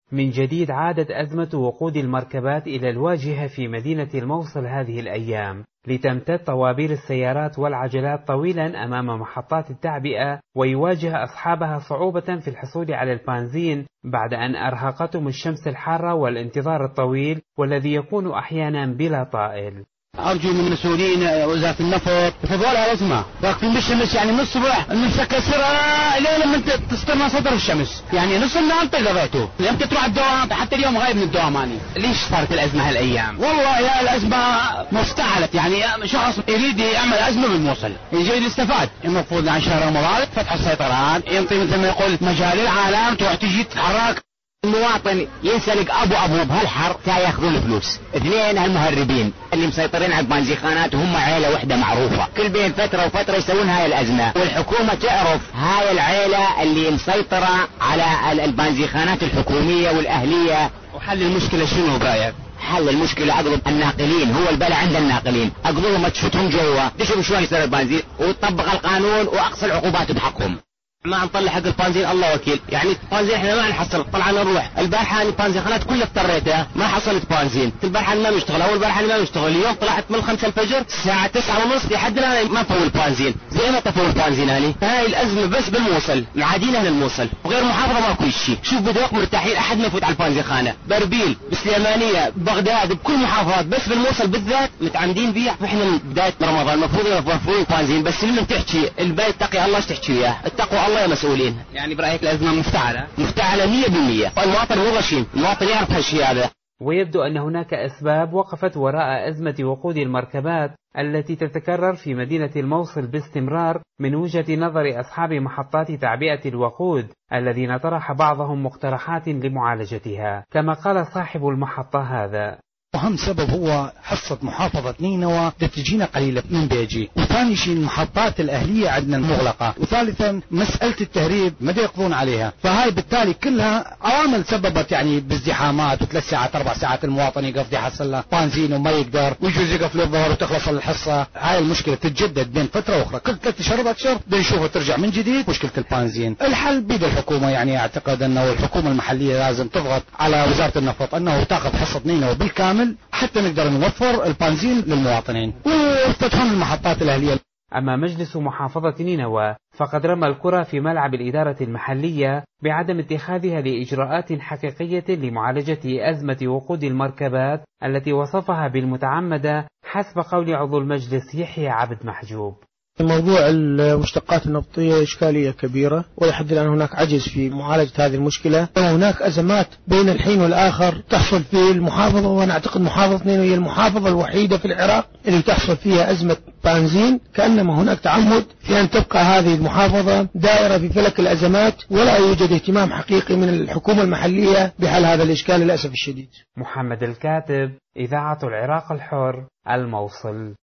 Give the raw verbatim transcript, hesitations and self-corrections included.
من جديد عادت أزمة وقود المركبات إلى الواجهة في مدينة الموصل هذه الأيام، لتمتد طوابير السيارات والعجلات طويلا أمام محطات التعبئة، ويواجه أصحابها صعوبة في الحصول على البنزين بعد أن أرهقتهم الشمس الحارة والانتظار الطويل والذي يكون أحيانا بلا طائل. أرجو من المسؤولين وزارة النفط تفضل على الأزمة، واقفين بالشمس يعني من الصبح نمسك السرعة إلى لما تستنى صدر الشمس، يعني نص النهار قضيته، لم تروح الدوام، حتى اليوم غايب من الدوام. أنا ليش صارت الأزمة هالأيام؟ والله يا الأزمة مفتعلت، يعني شخص يريد يعمل أزمة بالموصل يجي يستفاد. المفروض عن شهر رمضان فتح السيطرات، ينطي مثل ما يقول مجال العالم تروح تجي تتحرك. المواطن ينسلق ابو ابو بهالحر تا ياخذون فلوس. اثنين المهربين اللي مسيطرين على البنزيخانات وهم عيله وحده معروفه، كل بين فتره وفتره يسوون هاي الازمه، والحكومه تعرف هاي العيله اللي مسيطره على البنزيخانات الحكوميه والاهليه. وحل المشكله شنو قايل؟ حل المشكله اقلب الناقلين، هو البلع عند الناقلين، اقلبهم ما تشوتهم جوا، تشوف شلون يصير البنزين وتطبق القانون واقصى العقوبات بحقهم. ما نطلع حق البنزين الله وكيل، يعني البنزين احنا ما نحصل، طلعنا نروح البارحه البنزينات كلها اضطريتها ما حصلت بنزين، البارحه ما بيشتغل، اول بارحه ما بيشتغل، اليوم طلعت من خمسة الفجر الساعه تسعة ونص لحد الان ما فول البنزين، زي ما تفول البنزين. هذه هاي الازمه بس بالموصل، العاديين اهل الموصل وغير محافظه ماكو شيء. شوف بدوق مرتاحين، احد ما يفوت على البنزيخانه، بربيل، بسليمانيه، بغداد، بكل محافظات، بس بالموصل بالذات متعمدين بيه. احنا بدايه رمضان المفروض يوفرون البنزين، بس لما تحكي البيت تقي الله ايش تحكي وياه؟ اتقوا الله يا مسؤولين. يعني برأيك الأزمة مفتعلة؟ مفتعلة مية بالمية، والمواطن مو غشيم، المواطن يعرف هالشيء هذا. ويبدو أن هناك أسباب وقفت وراء أزمة وقود المركبات التي تتكرر في مدينة الموصل باستمرار من وجهة نظر أصحاب محطات تعبئة الوقود الذين طرح بعضهم مقترحات لمعالجتها، كما قال صاحب المحطة هذا. أهم سبب هو حصة محافظة نينوى تجينا قليلة من بيجي، وثاني شيء المحطات الأهلية عندنا المغلقة، وثالثا مسألة التهريب ما يقضون عليها، فهاي بالتالي كلها عوامل سببت يعني بازدحامات، وثلاث ساعات أربع ساعات المواطن يقف يحصل له بنزين وما يقدر، ويجوز يقف للظهر وتخلص الحصة. هاي المشكلة تتجدد بين فترة أخرى، كل ثلاث أشهر أربع أشهر بنشوفها ترجع من جديد مشكلة البنزين. الحل بيد الحكومة، يعني أعتقد أنه الحكومة المحلية لازم تضغط على وزارة النفط أنه تأخذ حصة نينوى بالكامل حتى نقدر نوفر البنزين للمواطنين وفتحون المحطات الأهلية. أما مجلس محافظة نينوى فقد رمى الكرة في ملعب الإدارة المحلية بعدم اتخاذها لإجراءات حقيقية لمعالجة أزمة وقود المركبات التي وصفها بالمتعمدة حسب قول عضو المجلس يحيى عبد محجوب. موضوع المشتقات النفطية إشكالية كبيرة، ولحد الآن هناك عجز في معالجة هذه المشكلة، وهناك أزمات بين الحين والآخر تحصل في المحافظة، وأنا أعتقد محافظة نينوى هي المحافظة الوحيدة في العراق اللي تحصل فيها أزمة بنزين، كأنما هناك تعمد في أن تبقى هذه المحافظة دائرة في فلك الأزمات، ولا يوجد اهتمام حقيقي من الحكومة المحلية بحل هذا الإشكال للأسف الشديد. محمد الكاتب، إذاعة العراق الحر، الموصل.